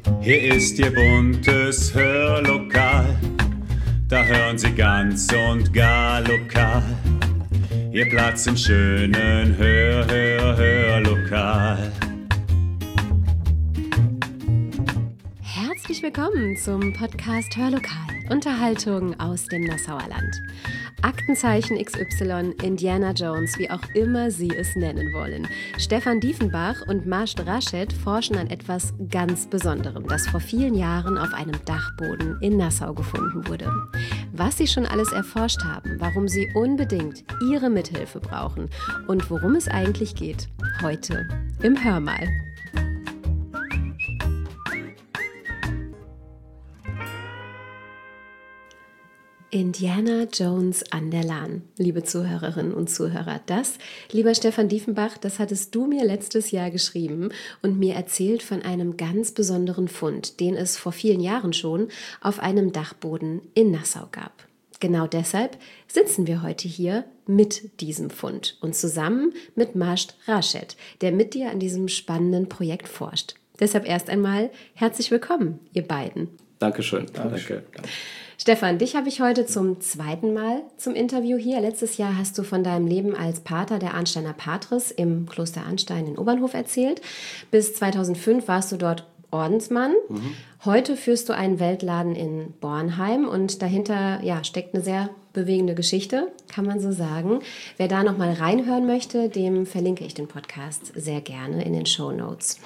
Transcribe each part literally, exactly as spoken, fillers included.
Hier ist Ihr buntes Hörlokal, da hören Sie ganz und gar lokal. Ihr Platz im schönen Hör, Hör, Hörlokal. Herzlich willkommen zum Podcast Hörlokal, Unterhaltung aus dem Nassauer Land. Aktenzeichen X Y, Indiana Jones, wie auch immer Sie es nennen wollen. Stefan Diefenbach und Majd Rashid forschen an etwas ganz Besonderem, das vor vielen Jahren auf einem Dachboden in Nassau gefunden wurde. Was Sie schon alles erforscht haben, warum Sie unbedingt Ihre Mithilfe brauchen und worum es eigentlich geht, heute im Hörmal. Indiana Jones an der Lahn, liebe Zuhörerinnen und Zuhörer. Das, lieber Stefan Diefenbach, das hattest du mir letztes Jahr geschrieben und mir erzählt von einem ganz besonderen Fund, den es vor vielen Jahren schon auf einem Dachboden in Nassau gab. Genau deshalb sitzen wir heute hier mit diesem Fund und zusammen mit Majd Rashid, der mit dir an diesem spannenden Projekt forscht. Deshalb erst einmal herzlich willkommen, ihr beiden. Dankeschön. Danke. Danke. Stefan, dich habe ich heute zum zweiten Mal zum Interview hier. Letztes Jahr hast du von deinem Leben als Pater der Arnsteiner Patres im Kloster Arnstein in Obernhof erzählt. Bis zweitausendfünf warst du dort Ordensmann. Mhm. Heute führst du einen Weltladen in Bornheim und dahinter ja, steckt eine sehr bewegende Geschichte, kann man so sagen. Wer da noch mal reinhören möchte, dem verlinke ich den Podcast sehr gerne in den Shownotes.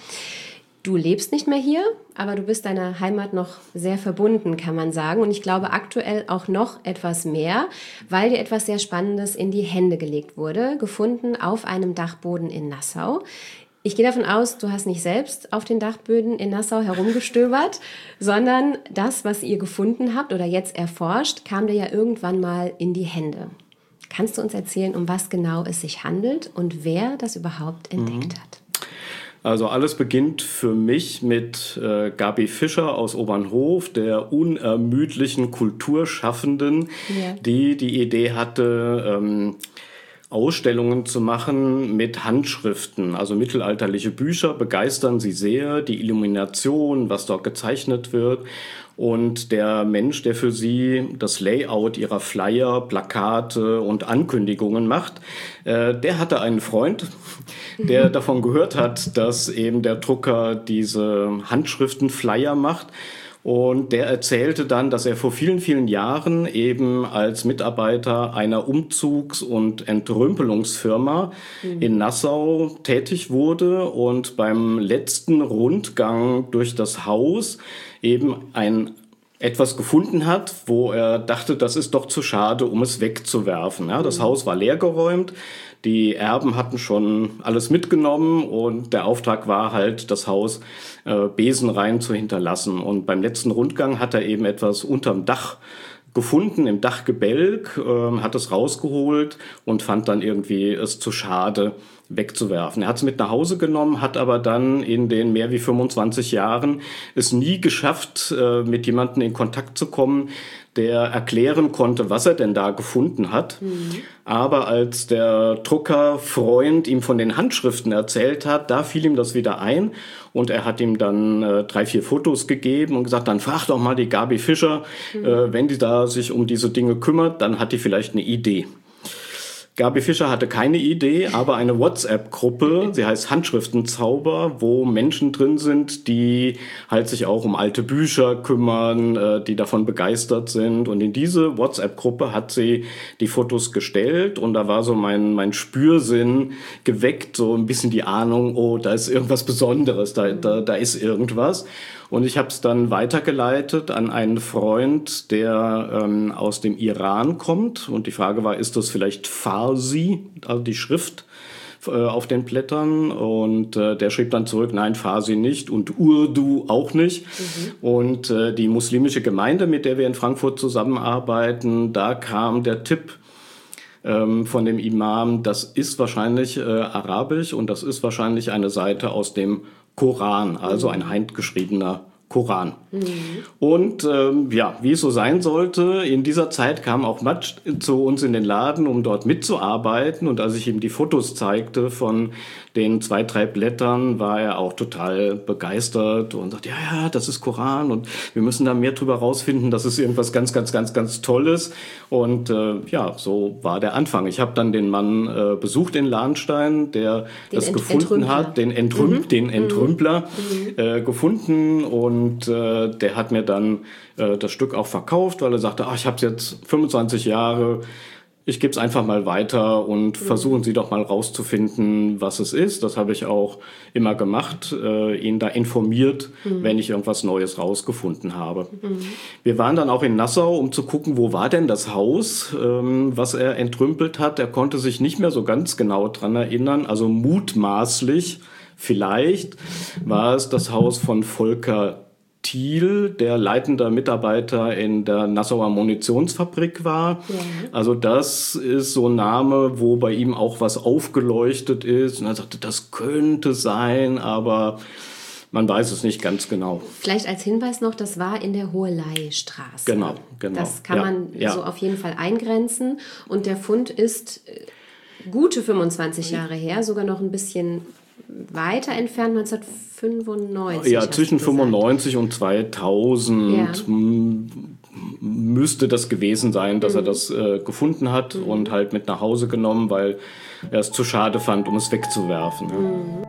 Du lebst nicht mehr hier, aber du bist deiner Heimat noch sehr verbunden, kann man sagen. Und ich glaube aktuell auch noch etwas mehr, weil dir etwas sehr Spannendes in die Hände gelegt wurde, gefunden auf einem Dachboden in Nassau. Ich gehe davon aus, du hast nicht selbst auf den Dachböden in Nassau herumgestöbert, sondern das, was ihr gefunden habt oder jetzt erforscht, kam dir ja irgendwann mal in die Hände. Kannst du uns erzählen, um was genau es sich handelt und wer das überhaupt entdeckt mhm. hat? Also alles beginnt für mich mit äh, Gabi Fischer aus Obernhof, der unermüdlichen Kulturschaffenden, ja. die die Idee hatte, ähm, Ausstellungen zu machen mit Handschriften, also mittelalterliche Bücher begeistern sie sehr, die Illumination, was dort gezeichnet wird. Und der Mensch, der für sie das Layout ihrer Flyer, Plakate und Ankündigungen macht, äh, der hatte einen Freund, der mhm. davon gehört hat, dass eben der Drucker diese Handschriften-Flyer macht. Und der erzählte dann, dass er vor vielen, vielen Jahren eben als Mitarbeiter einer Umzugs- und Entrümpelungsfirma mhm. in Nassau tätig wurde und beim letzten Rundgang durch das Haus eben ein etwas gefunden hat, wo er dachte, das ist doch zu schade, um es wegzuwerfen. Ja, das mhm. Haus war leergeräumt. Die Erben hatten schon alles mitgenommen und der Auftrag war halt, das Haus äh, besenrein zu hinterlassen. Und beim letzten Rundgang hat er eben etwas unterm Dach gefunden, im Dachgebälk, äh, hat es rausgeholt und fand dann irgendwie es zu schade wegzuwerfen. Er hat es mit nach Hause genommen, hat aber dann in den mehr wie fünfundzwanzig Jahren es nie geschafft, äh, mit jemandem in Kontakt zu kommen, der erklären konnte, was er denn da gefunden hat. Mhm. Aber als der Druckerfreund ihm von den Handschriften erzählt hat, da fiel ihm das wieder ein und er hat ihm dann äh, drei, vier Fotos gegeben und gesagt, dann frag doch mal die Gabi Fischer, mhm. äh, wenn die da sich um diese Dinge kümmert, dann hat die vielleicht eine Idee. Gabi Fischer hatte keine Idee, aber eine WhatsApp-Gruppe, sie heißt Handschriftenzauber, wo Menschen drin sind, die halt sich auch um alte Bücher kümmern, die davon begeistert sind. Und in diese WhatsApp-Gruppe hat sie die Fotos gestellt und da war so mein, mein Spürsinn geweckt, so ein bisschen die Ahnung, oh, da ist irgendwas Besonderes, da, da, da ist irgendwas. Und ich habe es dann weitergeleitet an einen Freund, der ähm, aus dem Iran kommt. Und die Frage war, ist das vielleicht Farsi, also die Schrift äh, auf den Blättern? Und äh, der schrieb dann zurück, nein, Farsi nicht und Urdu auch nicht. Mhm. Und äh, die muslimische Gemeinde, mit der wir in Frankfurt zusammenarbeiten, da kam der Tipp ähm, von dem Imam, das ist wahrscheinlich äh, Arabisch und das ist wahrscheinlich eine Seite aus dem Koran, also ein handgeschriebener Koran. Mhm. Und ähm, ja, wie es so sein sollte, in dieser Zeit kam auch Matt zu uns in den Laden, um dort mitzuarbeiten. Und als ich ihm die Fotos zeigte von den zwei, drei Blättern, war er auch total begeistert und sagte, ja, ja, das ist Koran und wir müssen da mehr drüber rausfinden, das ist irgendwas ganz, ganz, ganz, ganz Tolles. Und äh, ja, so war der Anfang. Ich habe dann den Mann äh, besucht in Lahnstein, der den das Ent- gefunden Entrümpler. hat, den, Entrüm- mhm. den Entrümpler mhm. äh, gefunden, und äh, der hat mir dann äh, das Stück auch verkauft, weil er sagte, ach, ich habe es jetzt fünfundzwanzig Jahre, ich gebe es einfach mal weiter und mhm. versuchen Sie doch mal rauszufinden, was es ist. Das habe ich auch immer gemacht, äh, ihn da informiert, mhm. wenn ich irgendwas Neues rausgefunden habe. Mhm. Wir waren dann auch in Nassau, um zu gucken, wo war denn das Haus, ähm, was er entrümpelt hat. Er konnte sich nicht mehr so ganz genau dran erinnern, also mutmaßlich vielleicht war es das Haus von Volker Thiel, der leitender Mitarbeiter in der Nassauer Munitionsfabrik war. Ja. Also das ist so ein Name, wo bei ihm auch was aufgeleuchtet ist. Und er sagte, das könnte sein, aber man weiß es nicht ganz genau. Vielleicht als Hinweis noch, das war in der Hoheleistraße. Genau, genau. Das kann ja, man ja. so auf jeden Fall eingrenzen. Und der Fund ist gute fünfundzwanzig Jahre her, sogar noch ein bisschen weiter entfernt, neunzehnhundertfünfundneunzig. Ja, zwischen fünfundneunzig und zweitausend ja. m- müsste das gewesen sein, dass mhm. er das äh, gefunden hat mhm. und halt mit nach Hause genommen, weil er es zu schade fand, um es wegzuwerfen. Ja. Mhm.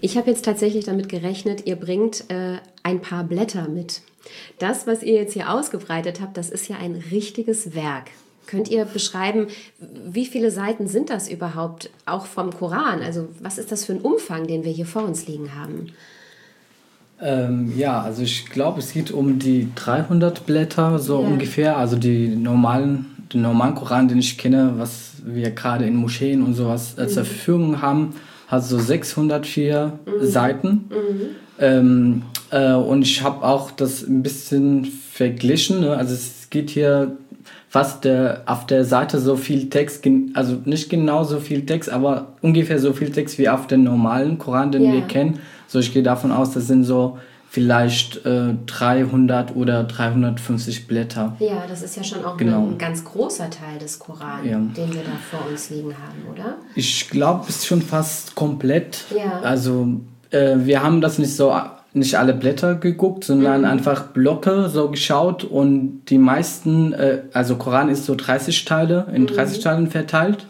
Ich habe jetzt tatsächlich damit gerechnet, ihr bringt äh, ein paar Blätter mit. Das, was ihr jetzt hier ausgebreitet habt, das ist ja ein richtiges Werk. Könnt ihr beschreiben, wie viele Seiten sind das überhaupt, auch vom Koran? Also was ist das für ein Umfang, den wir hier vor uns liegen haben? Ähm, ja, also ich glaube, es geht um die dreihundert Blätter, so ja. ungefähr. Also die normalen, den normalen Koran, den ich kenne, was wir gerade in Moscheen und sowas äh, mhm. zur Verfügung haben, hat so sechshundertvier mhm. Seiten. Mhm. Ähm, äh, und ich habe auch das ein bisschen verglichen. Ne? Also es geht hier fast der, auf der Seite so viel Text, also nicht genau so viel Text, aber ungefähr so viel Text wie auf dem normalen Koran, den yeah. wir kennen. So, ich gehe davon aus, das sind so vielleicht äh, dreihundert oder dreihundertfünfzig Blätter. Ja, das ist ja schon auch genau. ein ganz großer Teil des Koran, ja. den wir da vor uns liegen haben, oder? Ich glaube, es ist schon fast komplett. Ja. Also äh, wir haben das nicht so... nicht alle Blätter geguckt, sondern mhm. einfach Blöcke so geschaut und die meisten, äh, also Koran ist so dreißig Teile, in dreißig mhm. Teilen verteilt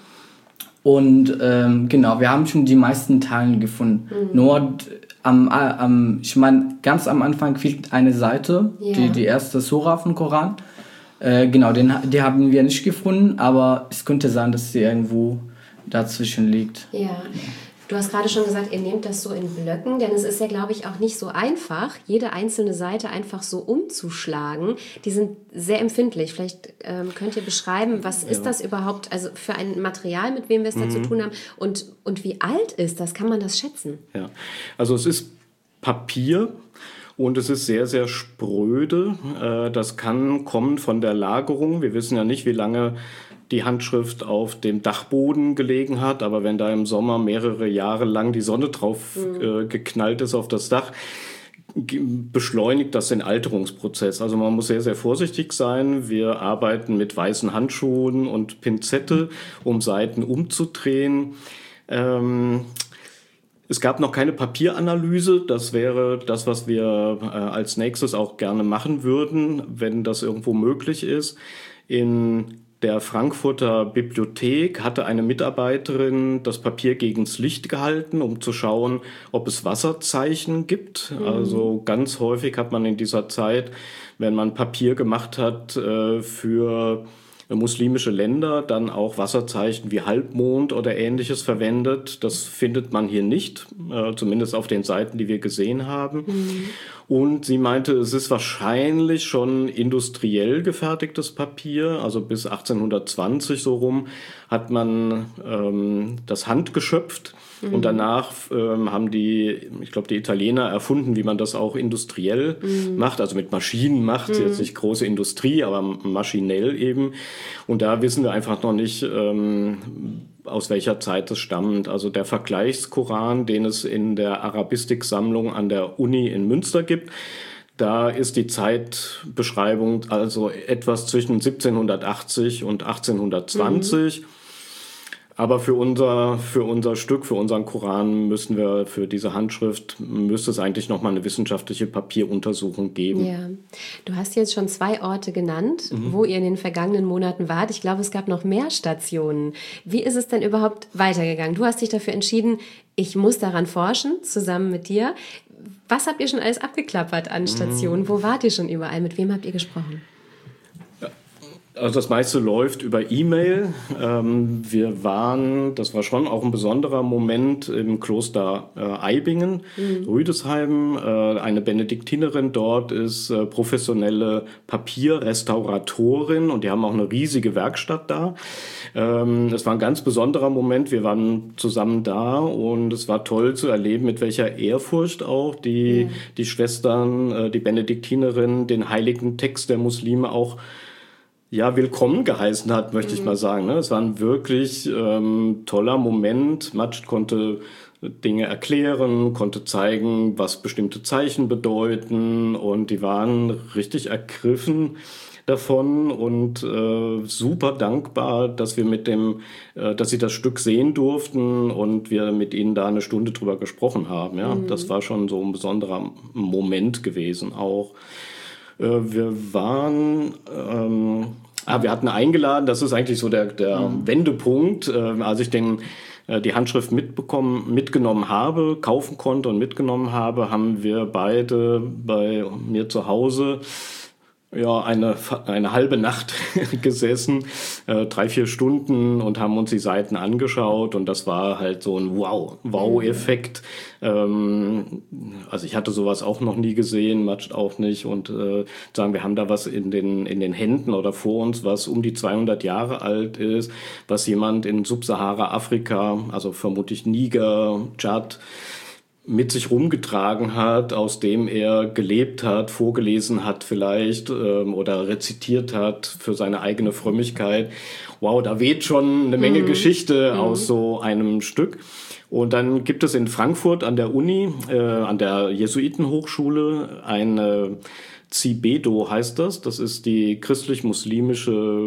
und ähm, genau, wir haben schon die meisten Teilen gefunden. Mhm. Nur am, am, ich meine, ganz am Anfang fehlt eine Seite, yeah. die, die erste Sura vom Koran. Äh, genau, den, die haben wir nicht gefunden, aber es könnte sein, dass sie irgendwo dazwischen liegt. Ja. Du hast gerade schon gesagt, ihr nehmt das so in Blöcken, denn es ist ja, glaube ich, auch nicht so einfach, jede einzelne Seite einfach so umzuschlagen. Die sind sehr empfindlich. Vielleicht ähm, könnt ihr beschreiben, was ja. ist das überhaupt, also für ein Material, mit wem wir es da mhm. zu tun haben und, und wie alt ist das? Kann man das schätzen? Ja, also es ist Papier. Und es ist sehr, sehr spröde. Das kann kommen von der Lagerung. Wir wissen ja nicht, wie lange die Handschrift auf dem Dachboden gelegen hat. Aber wenn da im Sommer mehrere Jahre lang die Sonne drauf mhm. geknallt ist auf das Dach, beschleunigt das den Alterungsprozess. Also man muss sehr, sehr vorsichtig sein. Wir arbeiten mit weißen Handschuhen und Pinzette, um Seiten umzudrehen. Ähm, Es gab noch keine Papieranalyse. Das wäre das, was wir äh, als nächstes auch gerne machen würden, wenn das irgendwo möglich ist. In der Frankfurter Bibliothek hatte eine Mitarbeiterin das Papier gegens Licht gehalten, um zu schauen, ob es Wasserzeichen gibt. Mhm. Also ganz häufig hat man in dieser Zeit, wenn man Papier gemacht hat äh, für muslimische Länder, dann auch Wasserzeichen wie Halbmond oder Ähnliches verwendet. Das findet man hier nicht, äh, zumindest auf den Seiten, die wir gesehen haben. Mhm. Und sie meinte, es ist wahrscheinlich schon industriell gefertigtes Papier, also bis achtzehnhundertzwanzig so rum hat man ähm, das handgeschöpft. Mhm. Und danach ähm, haben die, ich glaube, die Italiener erfunden, wie man das auch industriell mhm. macht, also mit Maschinen macht, mhm. jetzt nicht große Industrie, aber maschinell eben. Und da wissen wir einfach noch nicht, ähm, aus welcher Zeit es stammt. Also der Vergleichskoran, den es in der Arabistik-Sammlung an der Uni in Münster gibt, da ist die Zeitbeschreibung also etwas zwischen siebzehnhundertachtzig und achtzehnhundertzwanzig. Mhm. Aber für unser, für unser Stück, für unseren Koran müssen wir, für diese Handschrift, müsste es eigentlich nochmal eine wissenschaftliche Papieruntersuchung geben. Ja. Du hast jetzt schon zwei Orte genannt, mhm. wo ihr in den vergangenen Monaten wart. Ich glaube, es gab noch mehr Stationen. Wie ist es denn überhaupt weitergegangen? Du hast dich dafür entschieden, ich muss daran forschen, zusammen mit dir. Was habt ihr schon alles abgeklappert an Stationen? Mhm. Wo wart ihr schon überall? Mit wem habt ihr gesprochen? Also das meiste läuft über E-Mail. Ähm, wir waren, das war schon auch ein besonderer Moment im Kloster äh, Eibingen, mhm. Rüdesheim. Äh, eine Benediktinerin dort ist äh, professionelle Papierrestauratorin und die haben auch eine riesige Werkstatt da. Ähm, das war ein ganz besonderer Moment. Wir waren zusammen da und es war toll zu erleben, mit welcher Ehrfurcht auch die, mhm. die Schwestern, äh, die Benediktinerin den heiligen Text der Muslime auch ja, willkommen geheißen hat, möchte mhm. ich mal sagen. Es war ein wirklich ähm, toller Moment. Majd konnte Dinge erklären, konnte zeigen, was bestimmte Zeichen bedeuten und die waren richtig ergriffen davon und äh, super dankbar, dass wir mit dem, äh, dass sie das Stück sehen durften und wir mit ihnen da eine Stunde drüber gesprochen haben. Ja, mhm. das war schon so ein besonderer Moment gewesen auch. Wir waren, ähm, ah, wir hatten eingeladen, das ist eigentlich so der, der mhm. Wendepunkt, äh, als ich den äh, die Handschrift mitbekommen, mitgenommen habe, kaufen konnte und mitgenommen habe, haben wir beide bei mir zu Hause ja, eine, eine halbe Nacht gesessen, äh, drei, vier Stunden und haben uns die Seiten angeschaut und das war halt so ein Wow, Wow-Effekt. Ähm, also ich hatte sowas auch noch nie gesehen, Matsch auch nicht und äh, sagen, wir haben da was in den, in den Händen oder vor uns, was um die zweihundert Jahre alt ist, was jemand in Subsahara-Afrika, also vermutlich Niger, Tschad, mit sich rumgetragen hat, aus dem er gelebt hat, vorgelesen hat vielleicht ähm, oder rezitiert hat für seine eigene Frömmigkeit. Wow, da weht schon eine Menge mhm. Geschichte mhm. aus so einem Stück. Und dann gibt es in Frankfurt an der Uni, äh, an der Jesuitenhochschule, eine Zibedo heißt das. Das ist die christlich-muslimische,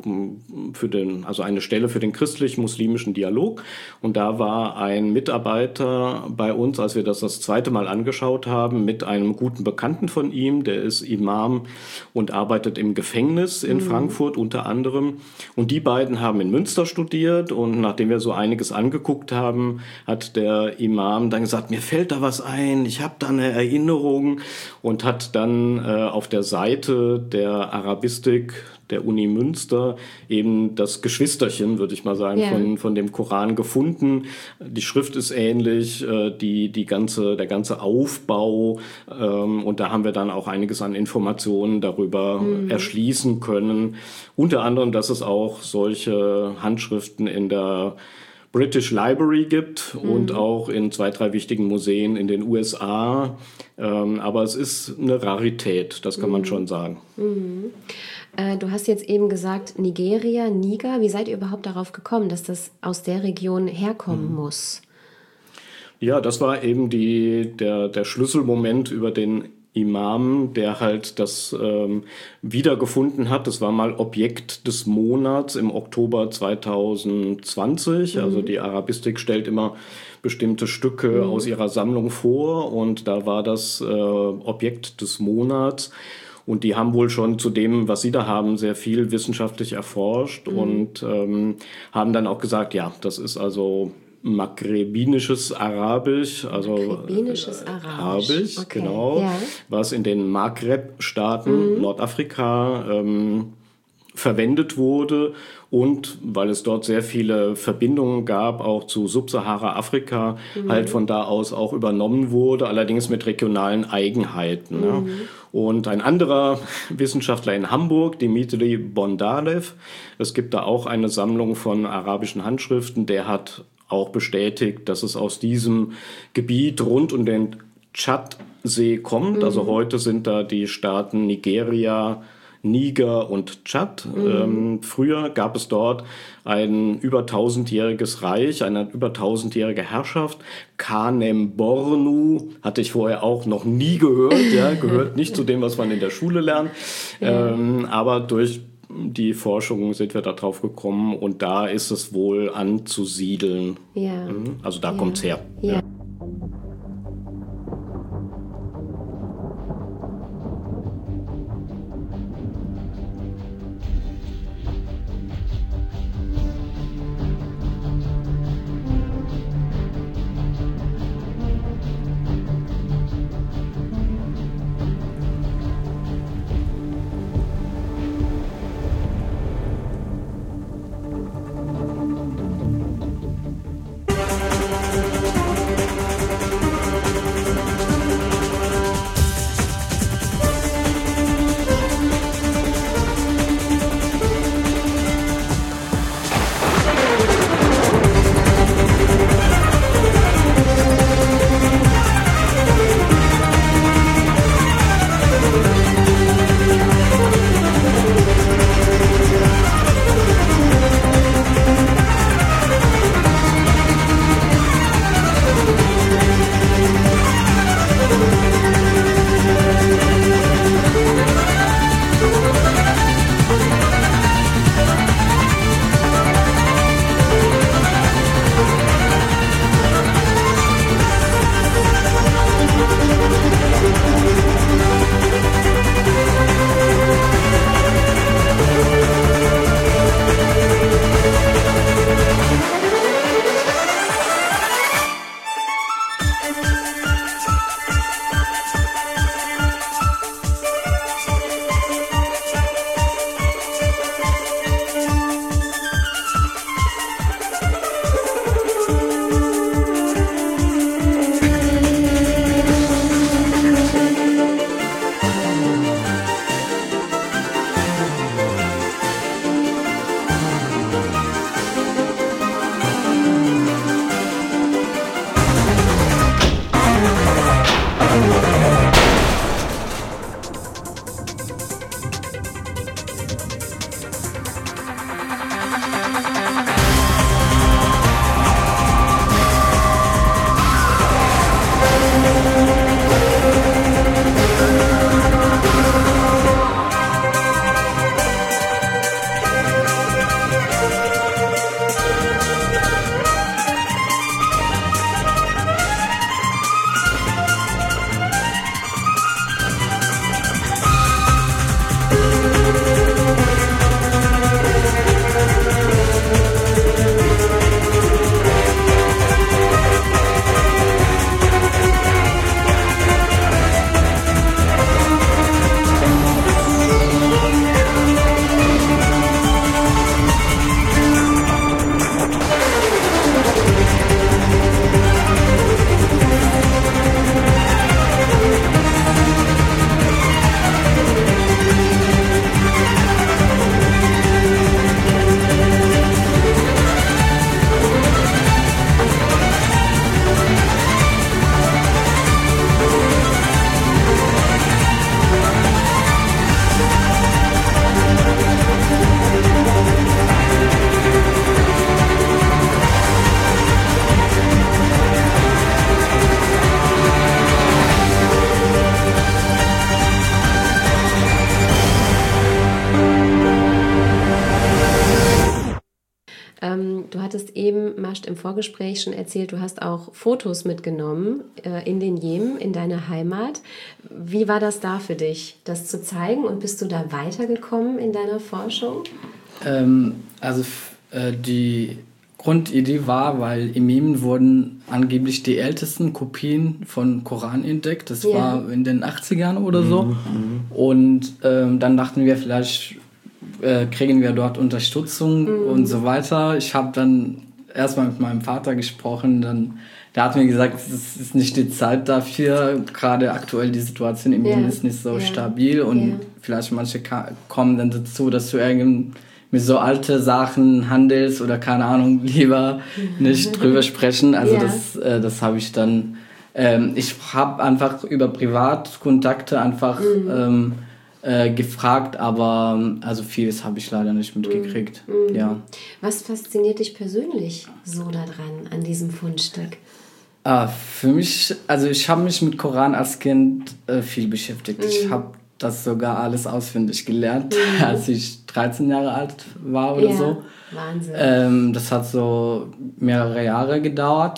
für den, also eine Stelle für den christlich-muslimischen Dialog. Und da war ein Mitarbeiter bei uns, als wir das das zweite Mal angeschaut haben, mit einem guten Bekannten von ihm, der ist Imam und arbeitet im Gefängnis in mhm. Frankfurt unter anderem. Und die beiden haben in Münster studiert und nachdem wir so einiges angeguckt haben, hat der Imam dann gesagt, mir fällt da was ein, ich habe da eine Erinnerung und hat dann äh, auf der Seite der Arabistik der Uni Münster eben das Geschwisterchen, würde ich mal sagen, yeah. von, von dem Koran gefunden. Die Schrift ist ähnlich, äh, die, die ganze, der ganze Aufbau ähm, und da haben wir dann auch einiges an Informationen darüber mm. erschließen können. Unter anderem, dass es auch solche Handschriften in der British Library gibt mhm. und auch in zwei, drei wichtigen Museen in den U S A. Ähm, aber es ist eine Rarität, das kann mhm. man schon sagen. Mhm. Äh, du hast jetzt eben gesagt, Nigeria, Niger. Wie seid ihr überhaupt darauf gekommen, dass das aus der Region herkommen mhm. muss? Ja, das war eben die, der, der Schlüsselmoment über den Imam, der halt das ähm, wiedergefunden hat. Das war mal Objekt des Monats im Oktober zwanzig zwanzig. Mhm. Also die Arabistik stellt immer bestimmte Stücke mhm. aus ihrer Sammlung vor und da war das äh, Objekt des Monats. Und die haben wohl schon zu dem, was sie da haben, sehr viel wissenschaftlich erforscht mhm. und ähm, haben dann auch gesagt, ja, das ist also maghrebinisches Arabisch, also maghrebinisches Arabisch, Arabisch okay. genau, ja. was in den Maghreb-Staaten, mhm. Nordafrika, ähm, verwendet wurde und weil es dort sehr viele Verbindungen gab, auch zu Subsahara-Afrika, mhm. halt von da aus auch übernommen wurde, allerdings mit regionalen Eigenheiten. Mhm. Ja. Und ein anderer Wissenschaftler in Hamburg, Dimitri Bondarev, es gibt da auch eine Sammlung von arabischen Handschriften, der hat auch bestätigt, dass es aus diesem Gebiet rund um den Tschadsee kommt. Mhm. Also heute sind da die Staaten Nigeria, Niger und Tschad. Mhm. Ähm, früher gab es dort ein über tausendjähriges Reich, eine über tausendjährige Herrschaft. Kanem Bornu hatte ich vorher auch noch nie gehört, ja, gehört nicht zu dem, was man in der Schule lernt. Ja. Ähm, aber durch die Forschung sind wir da drauf gekommen und da ist es wohl anzusiedeln. Ja. Also da ja. kommt's her. Ja. Ja. Du hattest eben, Mascht, im Vorgespräch schon erzählt, du hast auch Fotos mitgenommen äh, in den Jemen, in deine Heimat. Wie war das da für dich, das zu zeigen? Und bist du da weitergekommen in deiner Forschung? Ähm, also f- äh, die Grundidee war, weil im Jemen wurden angeblich die ältesten Kopien von Koran entdeckt. Das Ja. war in den achtzigern oder so. Und ähm, dann dachten wir, vielleicht äh, kriegen wir dort Unterstützung und so weiter. Ich habe dann erstmal mit meinem Vater gesprochen, dann der hat mir gesagt, es ist nicht die Zeit dafür. Gerade aktuell die Situation im Ja. Jemen ist nicht so Ja. stabil und Ja. vielleicht manche ka- kommen dann dazu, dass du irgendwie mit so alte Sachen handelst oder keine Ahnung, lieber nicht drüber sprechen. Also Ja. das, äh, das habe ich dann, ähm, ich habe einfach über Privatkontakte einfach ähm, äh, gefragt, aber ähm, also vieles habe ich leider nicht mitgekriegt. Ja. Was fasziniert dich persönlich so daran, an diesem Fundstück? Ah, für mich, also ich habe mich mit Koran als Kind äh, viel beschäftigt. Ich habe das sogar alles auswendig gelernt, als ich dreizehn Jahre alt war oder Ja, so. Wahnsinn. Ähm, das hat so mehrere Jahre gedauert.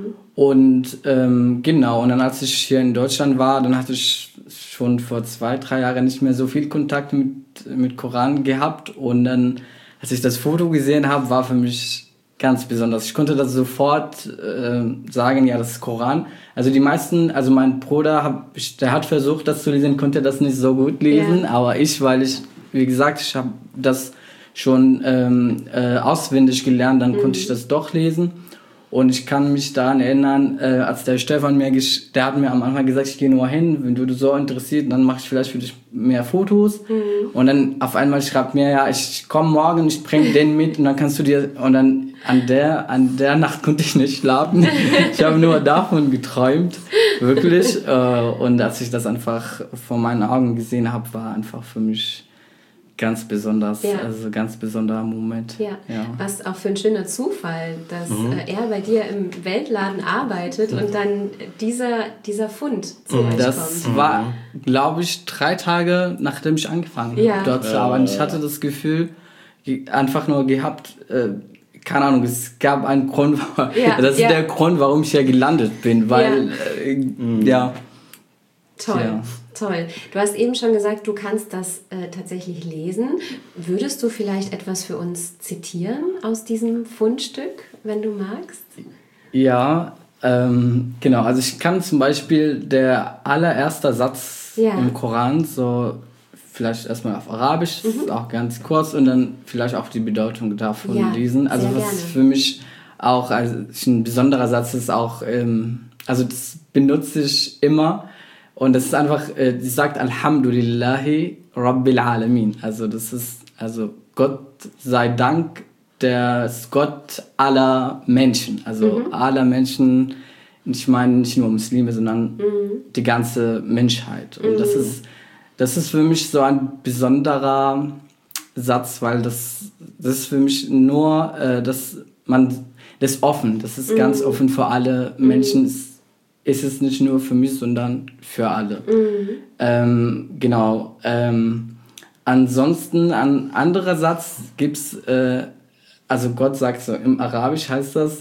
Und ähm, genau, und dann als ich hier in Deutschland war, dann hatte ich schon vor zwei, drei Jahren nicht mehr so viel Kontakt mit, mit Koran gehabt. Und dann, als ich das Foto gesehen habe, war für mich ganz besonders. Ich konnte das sofort äh, sagen, ja, das ist Koran. Also die meisten, also mein Bruder, hab, ich, der hat versucht, das zu lesen, konnte das nicht so gut lesen. Ja. Aber ich, weil ich, wie gesagt, ich habe das schon ähm, äh, auswendig gelernt, dann konnte ich das doch lesen. Und ich kann mich daran erinnern, äh, als der Stefan mir, gesch- der hat mir am Anfang gesagt, ich gehe nur hin, wenn du so interessiert, dann mache ich vielleicht für dich mehr Fotos. Und dann auf einmal schreibt mir, ja, ich komme morgen, ich bringe den mit und dann kannst du dir, und dann an der, an der Nacht konnte ich nicht schlafen. Ich habe nur davon geträumt, wirklich. Äh, und als ich das einfach vor meinen Augen gesehen habe, war einfach für mich ganz besonders, Ja. also ganz besonderer Moment. Ja. Ja. Was auch für ein schöner Zufall, dass äh, er bei dir im Weltladen arbeitet und dann dieser, dieser Fund zu euch Das kommt. war, glaube ich, drei Tage, nachdem ich angefangen Ja. habe, dort zu arbeiten. Ich hatte das Gefühl, ge- einfach nur gehabt, äh, keine Ahnung, es gab einen Grund, Ja, das ist ja. der Grund, warum ich hier gelandet bin, weil, ja, äh, ja. Toll, Tja. toll. Du hast eben schon gesagt, du kannst das äh, tatsächlich lesen. Würdest du vielleicht etwas für uns zitieren aus diesem Fundstück, wenn du magst? Ja, ähm, genau. Also ich kann zum Beispiel der allererste Satz Ja. im Koran, so vielleicht erstmal auf Arabisch, das ist auch ganz kurz, und dann vielleicht auch die Bedeutung davon Ja, lesen. Also sehr was gerne. für mich auch also ein besonderer Satz ist, auch, ähm, also das benutze ich immer. Und das ist einfach, äh, sie sagt Alhamdulillahi Rabbil Alamin. Also das ist, also Gott sei Dank, der ist Gott aller Menschen. Also aller Menschen, ich meine nicht nur Muslime, sondern die ganze Menschheit. Und das ist, das ist für mich so ein besonderer Satz, weil das, das ist für mich nur, äh, dass man, das ist offen, das ist ganz offen für alle Menschen. Es, ist es nicht nur für mich, sondern für alle. Ähm, genau. Ähm, ansonsten, ein anderer Satz gibt's, äh, also Gott sagt so, im Arabisch heißt das,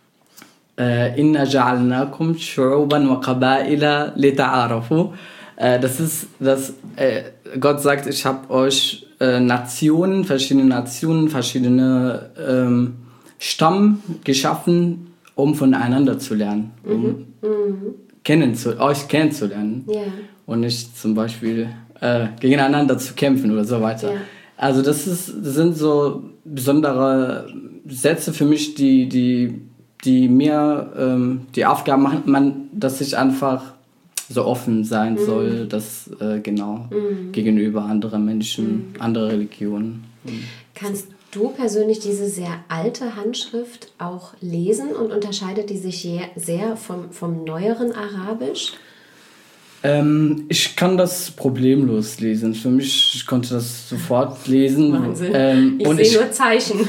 äh, Inna ja'alnakum shu'uban wa qaba'ila lita'arafu. Äh, Das ist, dass äh, Gott sagt, ich habe euch äh, Nationen, verschiedene Nationen, verschiedene ähm, Stamm geschaffen, um voneinander zu lernen, um kennenzu euch kennenzulernen Ja. und nicht zum Beispiel äh, gegeneinander zu kämpfen oder so weiter. Ja. Also das, ist, das sind so besondere Sätze für mich, die, die, die mir ähm, die Aufgabe machen, man, dass ich einfach so offen sein soll, dass äh, genau gegenüber anderen Menschen, andere Religionen. Kannst du persönlich diese sehr alte Handschrift auch lesen und unterscheidet die sich je- sehr vom, vom neueren Arabisch? Ähm, ich kann das problemlos lesen. Für mich, ich konnte das sofort lesen. Wahnsinn. Ähm, ich und sehe ich, nur Zeichen.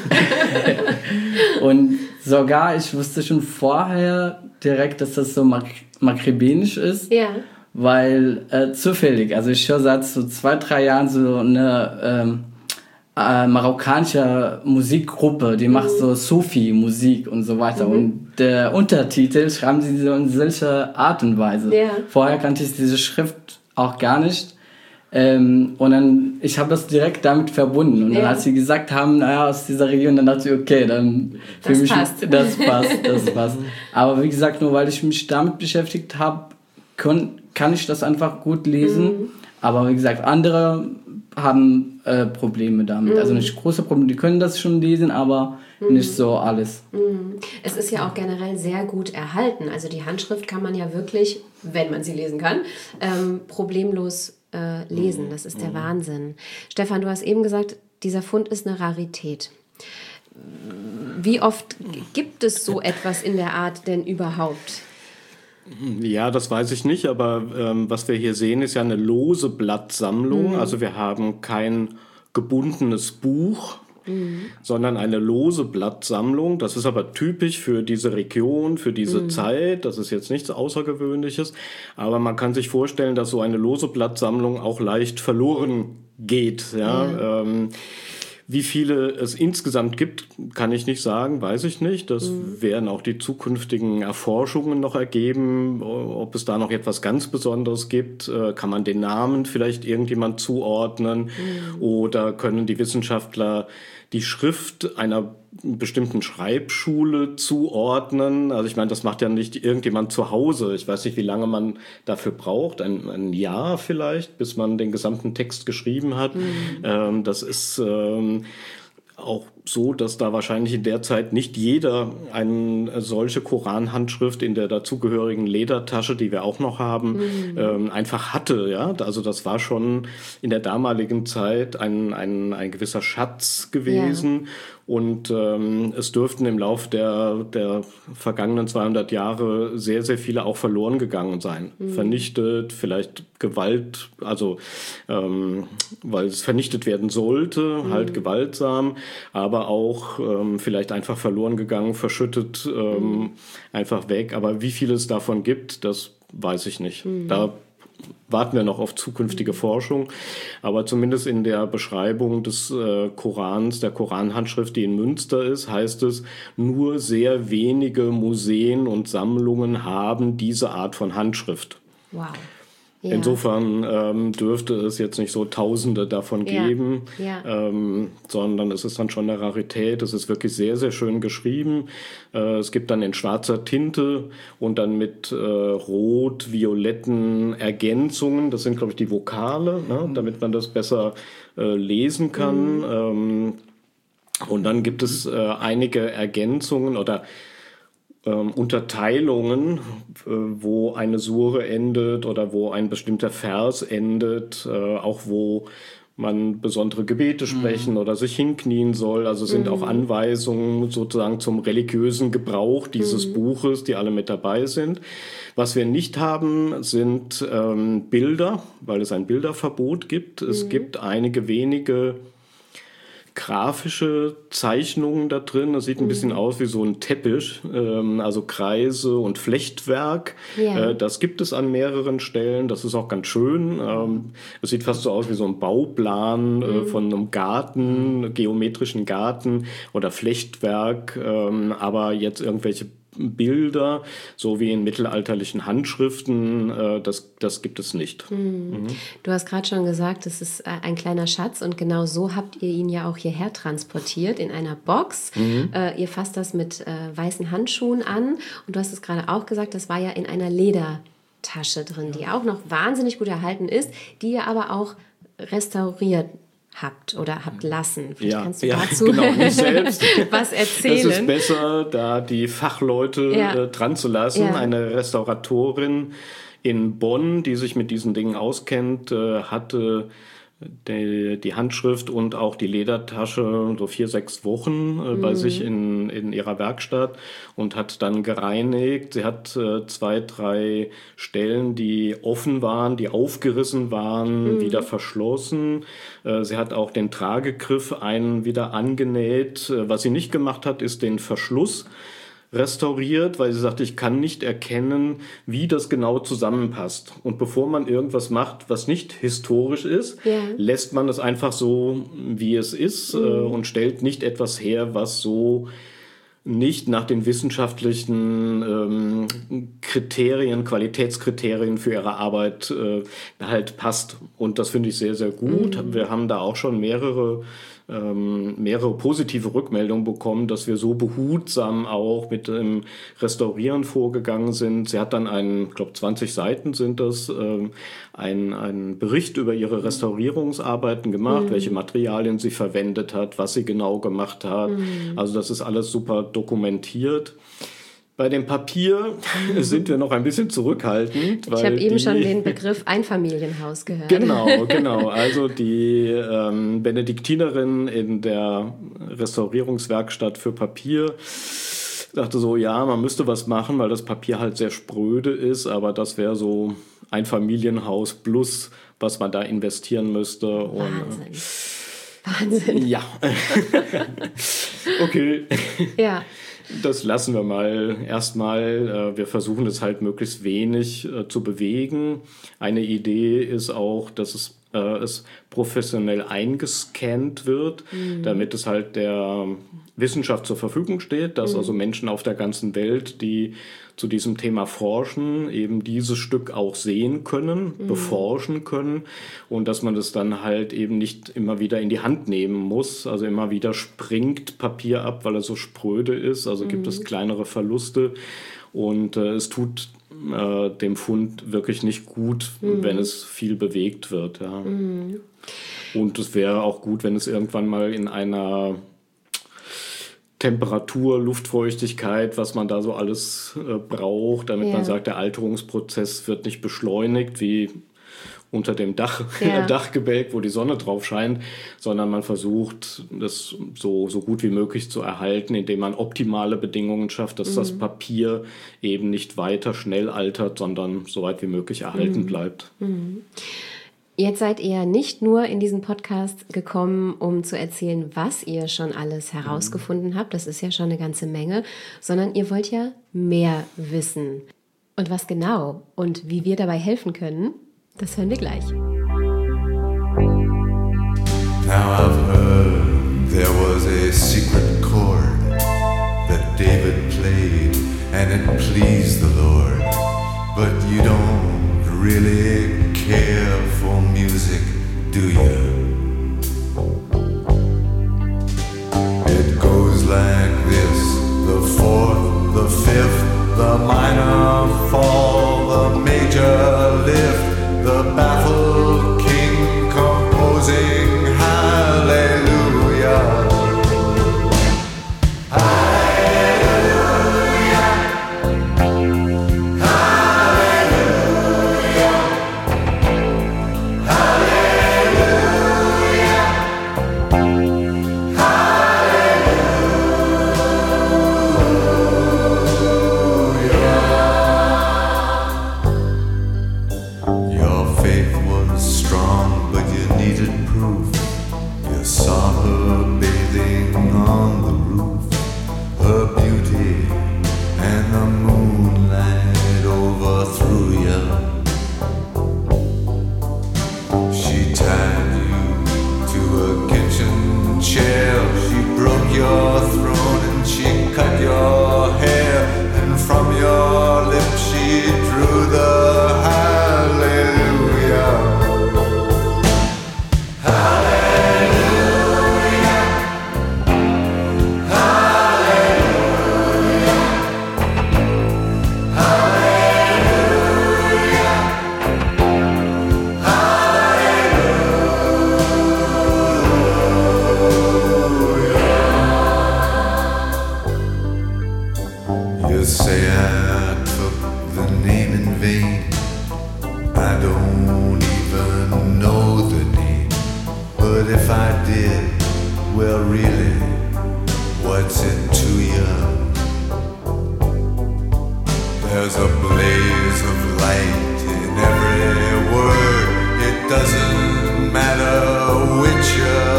und sogar, ich wusste schon vorher direkt, dass das so mak makribenisch ist. Ja. Weil äh, zufällig, also ich höre seit so zwei, drei Jahren so eine ähm, äh, marokkanische Musikgruppe, die mhm. macht so Sufi-Musik und so weiter. Mhm. Und der Untertitel schreiben sie so in solcher Art und Weise. Ja. Vorher kannte ich diese Schrift auch gar nicht. Ähm, und dann, ich habe das direkt damit verbunden. Und ja. dann, als sie gesagt haben, naja, aus dieser Region, dann dachte ich, okay, dann für mich, passt. das passt, das passt. Aber wie gesagt, nur weil ich mich damit beschäftigt habe, kann, kann ich das einfach gut lesen. Mhm. Aber wie gesagt, andere haben äh, Probleme damit. Mhm. Also nicht große Probleme, die können das schon lesen, aber mhm. nicht so alles. Mhm. Es ist ja auch generell sehr gut erhalten. Also die Handschrift kann man ja wirklich, wenn man sie lesen kann, ähm, problemlos äh, lesen. Das ist der mhm. Wahnsinn. Stefan, du hast eben gesagt, dieser Fund ist eine Rarität. Wie oft gibt es so etwas in der Art denn überhaupt? Ja, das weiß ich nicht, aber ähm, was wir hier sehen, ist ja eine lose Blattsammlung. Mhm. Also wir haben kein gebundenes Buch, mhm. sondern eine lose Blattsammlung. Das ist aber typisch für diese Region, für diese mhm. Zeit. Das ist jetzt nichts Außergewöhnliches. Aber man kann sich vorstellen, dass so eine lose Blattsammlung auch leicht verloren geht. Ja. ja. Ähm, Wie viele es insgesamt gibt, kann ich nicht sagen, weiß ich nicht. Das mhm. werden auch die zukünftigen Erforschungen noch ergeben. Ob es da noch etwas ganz Besonderes gibt, kann man den Namen vielleicht irgendjemand zuordnen mhm. oder können die Wissenschaftler die Schrift einer bestimmten Schreibschule zuordnen. Also ich meine, das macht ja nicht irgendjemand zu Hause. Ich weiß nicht, wie lange man dafür braucht. Ein, ein Jahr vielleicht, bis man den gesamten Text geschrieben hat. Mhm. Ähm, das ist ähm, auch so, dass da wahrscheinlich in der Zeit nicht jeder eine solche Koranhandschrift in der dazugehörigen Ledertasche, die wir auch noch haben, mhm. ähm, einfach hatte. Ja, also das war schon in der damaligen Zeit ein, ein, ein gewisser Schatz gewesen. Ja. Und ähm, es dürften im Lauf der, der vergangenen zweihundert Jahre sehr, sehr viele auch verloren gegangen sein. Mhm. Vernichtet, vielleicht Gewalt, also ähm, weil es vernichtet werden sollte, mhm. halt gewaltsam, aber auch ähm, vielleicht einfach verloren gegangen, verschüttet, ähm, mhm. einfach weg. Aber wie viel es davon gibt, das weiß ich nicht. Mhm. Da warten wir noch auf zukünftige Forschung. Aber zumindest in der Beschreibung des äh, Korans, der Koranhandschrift, die in Münster ist, heißt es, nur sehr wenige Museen und Sammlungen haben diese Art von Handschrift. Wow. Ja. Insofern ähm, dürfte es jetzt nicht so Tausende davon ja. geben, ja. Ähm, sondern es ist dann schon eine Rarität. Es ist wirklich sehr, sehr schön geschrieben. Äh, es gibt dann in schwarzer Tinte und dann mit äh, rot-violetten Ergänzungen. Das sind, glaube ich, die Vokale, ne? Mhm. Damit man das besser äh, lesen kann. Mhm. Ähm, und dann gibt es äh, einige Ergänzungen oder Ähm, Unterteilungen, äh, wo eine Sure endet oder wo ein bestimmter Vers endet, äh, auch wo man besondere Gebete sprechen mhm. oder sich hinknien soll. Also sind mhm. auch Anweisungen sozusagen zum religiösen Gebrauch dieses mhm. Buches, die alle mit dabei sind. Was wir nicht haben, sind ähm, Bilder, weil es ein Bilderverbot gibt. Mhm. Es gibt einige wenige grafische Zeichnungen da drin. Das sieht ein mhm. bisschen aus wie so ein Teppich, ähm, also Kreise und Flechtwerk. Ja. Äh, das gibt es an mehreren Stellen. Das ist auch ganz schön. Ähm, es sieht fast so aus wie so ein Bauplan mhm. äh, von einem Garten, geometrischen Garten oder Flechtwerk, ähm, aber jetzt irgendwelche Bilder, so wie in mittelalterlichen Handschriften, äh, das, das gibt es nicht. Mhm. Mhm. Du hast gerade schon gesagt, es ist ein kleiner Schatz und genau so habt ihr ihn ja auch hierher transportiert in einer Box. Mhm. Äh, ihr fasst das mit äh, weißen Handschuhen an und du hast es gerade auch gesagt, das war ja in einer Ledertasche drin, die auch noch wahnsinnig gut erhalten ist, die ihr aber auch restauriert habt oder habt lassen. Vielleicht ja, kannst du ja, dazu genau, nicht selbst. was erzählen. Es ist besser, da die Fachleute ja. äh, dran zu lassen. Ja. Eine Restauratorin in Bonn, die sich mit diesen Dingen auskennt, äh, hatte die, die Handschrift und auch die Ledertasche so vier, sechs Wochen äh, mhm. bei sich in, in ihrer Werkstatt und hat dann gereinigt. Sie hat äh, zwei, drei Stellen, die offen waren, die aufgerissen waren, mhm. wieder verschlossen. Äh, sie hat auch den Tragegriff einen wieder angenäht. Äh, was sie nicht gemacht hat, ist den Verschluss restauriert, weil sie sagte, ich kann nicht erkennen, wie das genau zusammenpasst. Und bevor man irgendwas macht, was nicht historisch ist, ja. lässt man es einfach so, wie es ist, mhm. äh, und stellt nicht etwas her, was so nicht nach den wissenschaftlichen ähm, Kriterien, Qualitätskriterien für ihre Arbeit äh, halt passt. Und das finde ich sehr, sehr gut. Mhm. Wir haben da auch schon mehrere ähm, mehrere positive Rückmeldungen bekommen, dass wir so behutsam auch mit dem Restaurieren vorgegangen sind. Sie hat dann einen, ich glaube zwanzig Seiten sind das, ähm, einen, einen Bericht über ihre Restaurierungsarbeiten gemacht, mhm. welche Materialien sie verwendet hat, was sie genau gemacht hat. Mhm. Also das ist alles super dokumentiert. Bei dem Papier sind wir noch ein bisschen zurückhaltend. Ich habe eben die, schon den Begriff Einfamilienhaus gehört. Genau, genau. Also die ähm, Benediktinerin in der Restaurierungswerkstatt für Papier dachte so, ja, man müsste was machen, weil das Papier halt sehr spröde ist, aber das wäre so Einfamilienhaus plus, was man da investieren müsste. Wahnsinn. Und, Wahnsinn. Ja. Okay. Ja. Das lassen wir mal erstmal. Wir versuchen es halt möglichst wenig zu bewegen. Eine Idee ist auch, dass es, äh, es professionell eingescannt wird, mhm. damit es halt der Wissenschaft zur Verfügung steht, dass mhm. also Menschen auf der ganzen Welt, die zu diesem Thema forschen, eben dieses Stück auch sehen können, mhm. beforschen können und dass man das dann halt eben nicht immer wieder in die Hand nehmen muss. Also immer wieder springt Papier ab, weil er so spröde ist. Also mhm. gibt es kleinere Verluste und äh, es tut äh, dem Fund wirklich nicht gut, mhm. wenn es viel bewegt wird. Ja. Mhm. Und es wäre auch gut, wenn es irgendwann mal in einer Temperatur, Luftfeuchtigkeit, was man da so alles äh, braucht, damit ja. man sagt, der Alterungsprozess wird nicht beschleunigt wie unter dem Dach, ja. Dachgebälk, wo die Sonne drauf scheint, sondern man versucht, das so, so gut wie möglich zu erhalten, indem man optimale Bedingungen schafft, dass mhm. das Papier eben nicht weiter schnell altert, sondern so weit wie möglich erhalten mhm. bleibt. Mhm. Jetzt seid ihr nicht nur in diesen Podcast gekommen, um zu erzählen, was ihr schon alles herausgefunden habt, das ist ja schon eine ganze Menge, sondern ihr wollt ja mehr wissen. Und was genau und wie wir dabei helfen können, das hören wir gleich. Now I've heard there was a secret chord that David played and it pleased the Lord, but you don't really care for music, do you? It goes like this, the fourth, the fifth, the minor fall, the major lift, the baffled king composing hallelujah.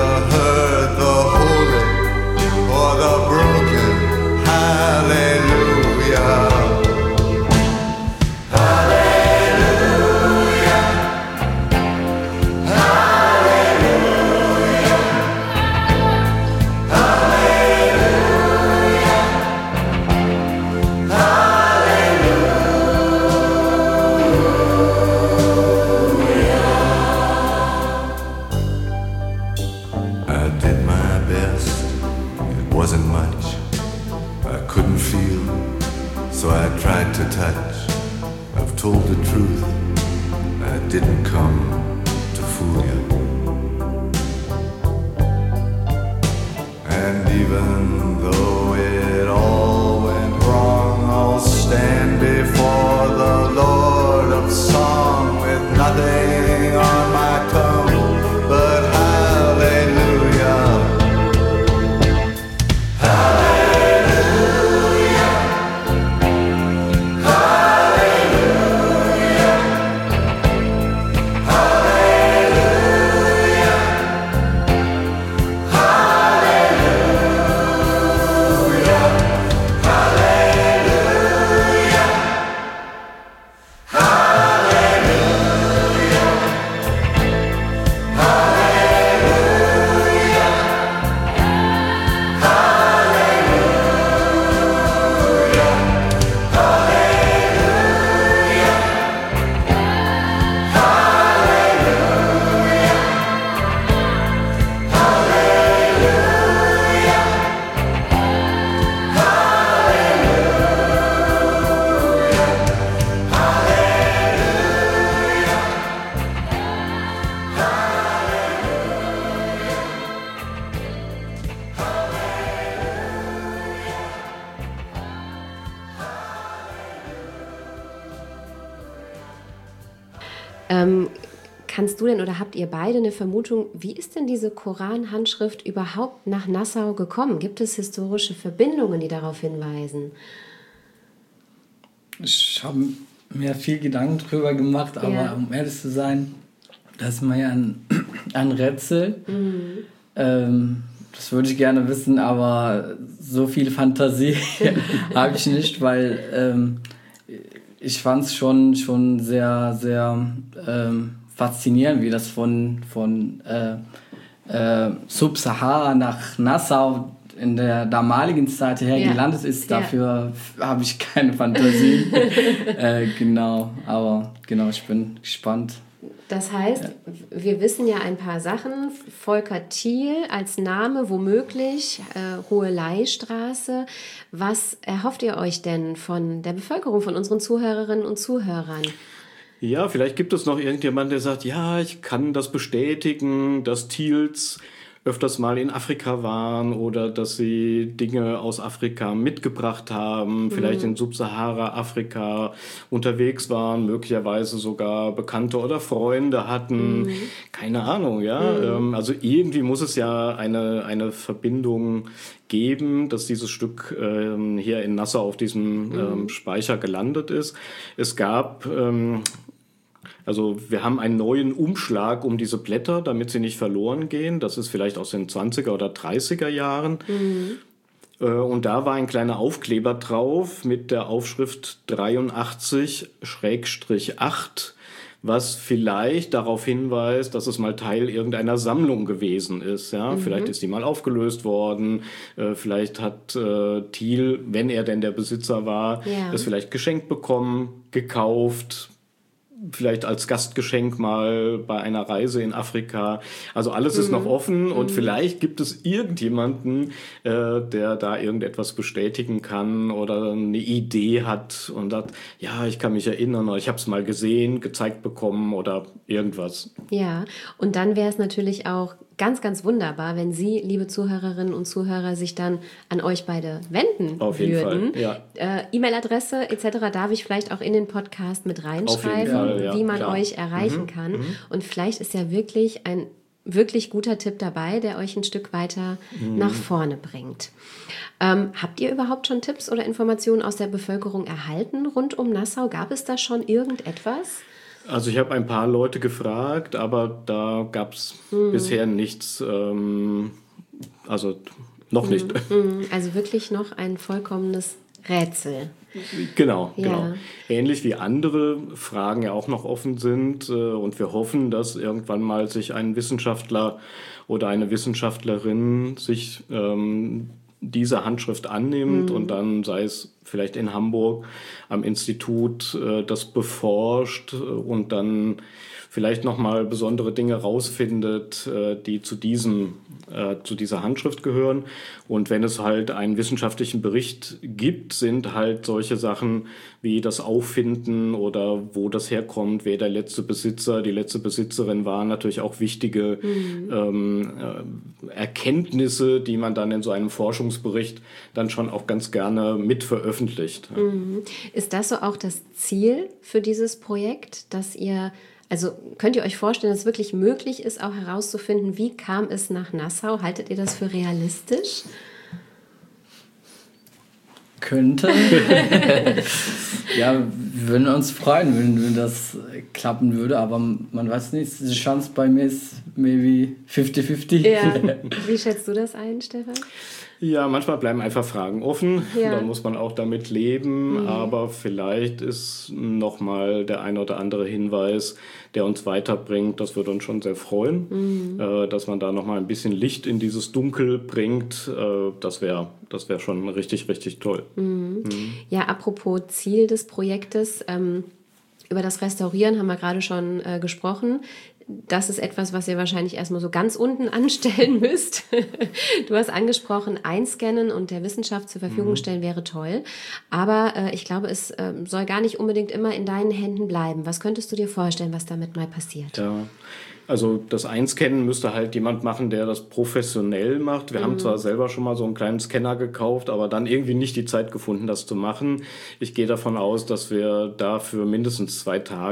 Hallelujah. kannst du denn oder habt ihr beide eine Vermutung, wie ist denn diese Koran-Handschrift überhaupt nach Nassau gekommen? Gibt es historische Verbindungen, die darauf hinweisen? Ich habe mir viel Gedanken drüber gemacht, aber ja. um ehrlich zu sein, das ist mir ja ein, ein Rätsel. Mhm. Ähm, das würde ich gerne wissen, aber so viel Fantasie habe ich nicht, weil ähm, ich fand es schon, schon sehr, sehr ähm, faszinierend, wie das von, von äh, äh, Sub-Sahara nach Nassau in der damaligen Zeit her ja. gelandet ist. Dafür ja. habe ich keine Fantasie. äh, genau, aber genau, ich bin gespannt. Das heißt, ja. wir wissen ja ein paar Sachen. Volker Thiel als Name, womöglich, äh, Hoheleistraße. Was erhofft ihr euch denn von der Bevölkerung, von unseren Zuhörerinnen und Zuhörern? Ja, vielleicht gibt es noch irgendjemanden, der sagt, ja, ich kann das bestätigen, dass Thiels öfters mal in Afrika waren oder dass sie Dinge aus Afrika mitgebracht haben, mhm. vielleicht in Subsahara-Afrika unterwegs waren, möglicherweise sogar Bekannte oder Freunde hatten, mhm. keine Ahnung, ja. Mhm. Also irgendwie muss es ja eine, eine Verbindung geben, dass dieses Stück ähm, hier in Nassau auf diesem mhm. ähm, Speicher gelandet ist. Es gab... Ähm, Also wir haben einen neuen Umschlag um diese Blätter, damit sie nicht verloren gehen. Das ist vielleicht aus den zwanziger oder dreißiger Jahren. Mhm. Und da war ein kleiner Aufkleber drauf mit der Aufschrift dreiundachtzig acht, was vielleicht darauf hinweist, dass es mal Teil irgendeiner Sammlung gewesen ist. Ja? Mhm. Vielleicht ist die mal aufgelöst worden. Vielleicht hat Thiel, wenn er denn der Besitzer war, ja. es vielleicht geschenkt bekommen, gekauft, vielleicht als Gastgeschenk mal bei einer Reise in Afrika. Also alles ist mhm. noch offen und mhm. vielleicht gibt es irgendjemanden, äh, der da irgendetwas bestätigen kann oder eine Idee hat und sagt, ja, ich kann mich erinnern oder ich habe es mal gesehen, gezeigt bekommen oder irgendwas. Ja, und dann wäre es natürlich auch ganz, ganz wunderbar, wenn Sie, liebe Zuhörerinnen und Zuhörer, sich dann an euch beide wenden Auf jeden würden. Fall, ja. Äh, E-Mail-Adresse et cetera darf ich vielleicht auch in den Podcast mit reinschreiben, Fall, ja, wie man klar. euch erreichen mhm, kann. Mhm. Und vielleicht ist ja wirklich ein wirklich guter Tipp dabei, der euch ein Stück weiter mhm. nach vorne bringt. Ähm, habt ihr überhaupt schon Tipps oder Informationen aus der Bevölkerung erhalten rund um Nassau? Gab es da schon irgendetwas? Also ich habe ein paar Leute gefragt, aber da gab es hm. bisher nichts, ähm, also noch hm. nicht. Also wirklich noch ein vollkommenes Rätsel. Genau, ja. genau. Ähnlich wie andere Fragen ja auch noch offen sind äh, und wir hoffen, dass irgendwann mal sich ein Wissenschaftler oder eine Wissenschaftlerin sich ähm, diese Handschrift annimmt mhm. und dann, sei es vielleicht in Hamburg am Institut, äh, das beforscht und dann vielleicht nochmal besondere Dinge rausfindet, äh, die zu diesem, äh, zu dieser Handschrift gehören. Und wenn es halt einen wissenschaftlichen Bericht gibt, sind halt solche Sachen wie das Auffinden oder wo das herkommt, wer der letzte Besitzer, die letzte Besitzerin war, natürlich auch wichtige mhm. ähm, äh, Erkenntnisse, die man dann in so einem Forschungsbericht dann schon auch ganz gerne mit veröffentlicht. Mhm. Ist das so auch das Ziel für dieses Projekt, dass ihr Also könnt ihr euch vorstellen, dass es wirklich möglich ist, auch herauszufinden, wie kam es nach Nassau? Haltet ihr das für realistisch? Könnte. Ja, wir würden uns freuen, wenn, wenn das klappen würde, aber man weiß nicht, die Chance bei mir ist maybe fifty fifty. Ja. Wie schätzt du das ein, Stefan? Ja, manchmal bleiben einfach Fragen offen, ja. dann muss man auch damit leben, mhm. aber vielleicht ist nochmal der ein oder andere Hinweis, der uns weiterbringt, das würde uns schon sehr freuen, mhm. äh, dass man da nochmal ein bisschen Licht in dieses Dunkel bringt, äh, das wäre das wär schon richtig, richtig toll. Mhm. Mhm. Ja, apropos Ziel des Projektes, ähm, über das Restaurieren haben wir gerade schon äh, gesprochen. Das ist etwas, was ihr wahrscheinlich erstmal so ganz unten anstellen müsst. Du hast angesprochen, einscannen und der Wissenschaft zur Verfügung stellen wäre toll. Aber äh, ich glaube, es äh, soll gar nicht unbedingt immer in deinen Händen bleiben. Was könntest du dir vorstellen, was damit mal passiert? Ja, also das Einscannen müsste halt jemand machen, der das professionell macht. Wir mhm. haben zwar selber schon mal so einen kleinen Scanner gekauft, aber dann irgendwie nicht die Zeit gefunden, das zu machen. Ich gehe davon aus, dass wir dafür mindestens zwei Tage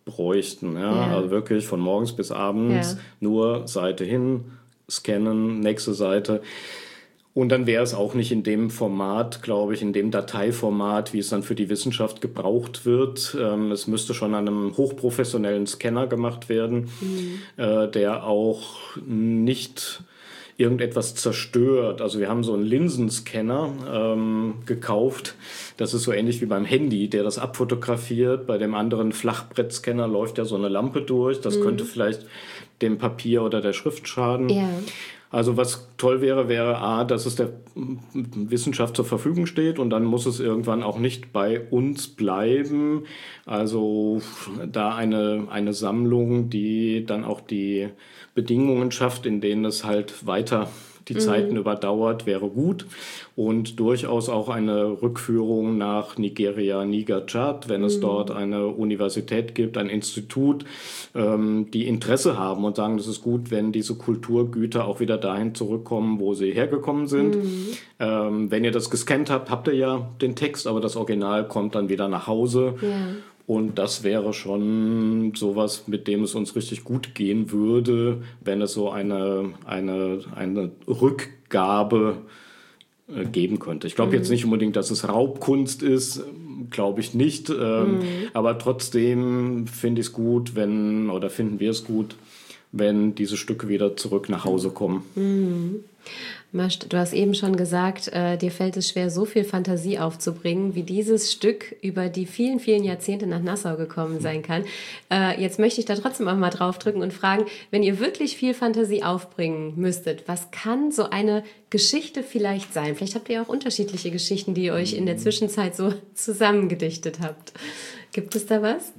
bräuchten. Ja? Ja. Also wirklich von morgens bis abends Ja. nur Seite hin, scannen, nächste Seite. Und dann wäre es auch nicht in dem Format, glaube ich, in dem Dateiformat, wie es dann für die Wissenschaft gebraucht wird. Ähm, es müsste schon an einem hochprofessionellen Scanner gemacht werden, mhm. äh, der auch nicht irgendetwas zerstört. Also wir haben so einen Linsenscanner ähm, gekauft. Das ist so ähnlich wie beim Handy, der das abfotografiert. Bei dem anderen Flachbrettscanner läuft ja so eine Lampe durch. Das mhm. könnte vielleicht dem Papier oder der Schrift schaden. Ja. Also was toll wäre, wäre A, dass es der Wissenschaft zur Verfügung steht und dann muss es irgendwann auch nicht bei uns bleiben. Also da eine, eine Sammlung, die dann auch die Bedingungen schafft, in denen es halt weiter die Zeiten mhm. überdauert, wäre gut. Und durchaus auch eine Rückführung nach Nigeria, Niger, Tschad, wenn es mhm. dort eine Universität gibt, ein Institut, ähm, die Interesse haben und sagen, das ist gut, wenn diese Kulturgüter auch wieder dahin zurückkommen, wo sie hergekommen sind. Mhm. Ähm, wenn ihr das gescannt habt, habt ihr ja den Text, aber das Original kommt dann wieder nach Hause. Ja. Und das wäre schon sowas, mit dem es uns richtig gut gehen würde, wenn es so eine, eine, eine Rückgabe äh, geben könnte. Ich glaube mhm. jetzt nicht unbedingt, dass es Raubkunst ist, glaube ich nicht. Ähm, mhm. Aber trotzdem finde ich es gut, wenn, oder finden wir es gut, wenn diese Stücke wieder zurück nach Hause kommen. Mhm. Du hast eben schon gesagt, äh, dir fällt es schwer, so viel Fantasie aufzubringen, wie dieses Stück über die vielen, vielen Jahrzehnte nach Nassau gekommen sein kann. Äh, jetzt möchte ich da trotzdem auch mal draufdrücken und fragen, wenn ihr wirklich viel Fantasie aufbringen müsstet, was kann so eine Geschichte vielleicht sein? Vielleicht habt ihr auch unterschiedliche Geschichten, die ihr euch in der Zwischenzeit so zusammengedichtet habt. Gibt es da was?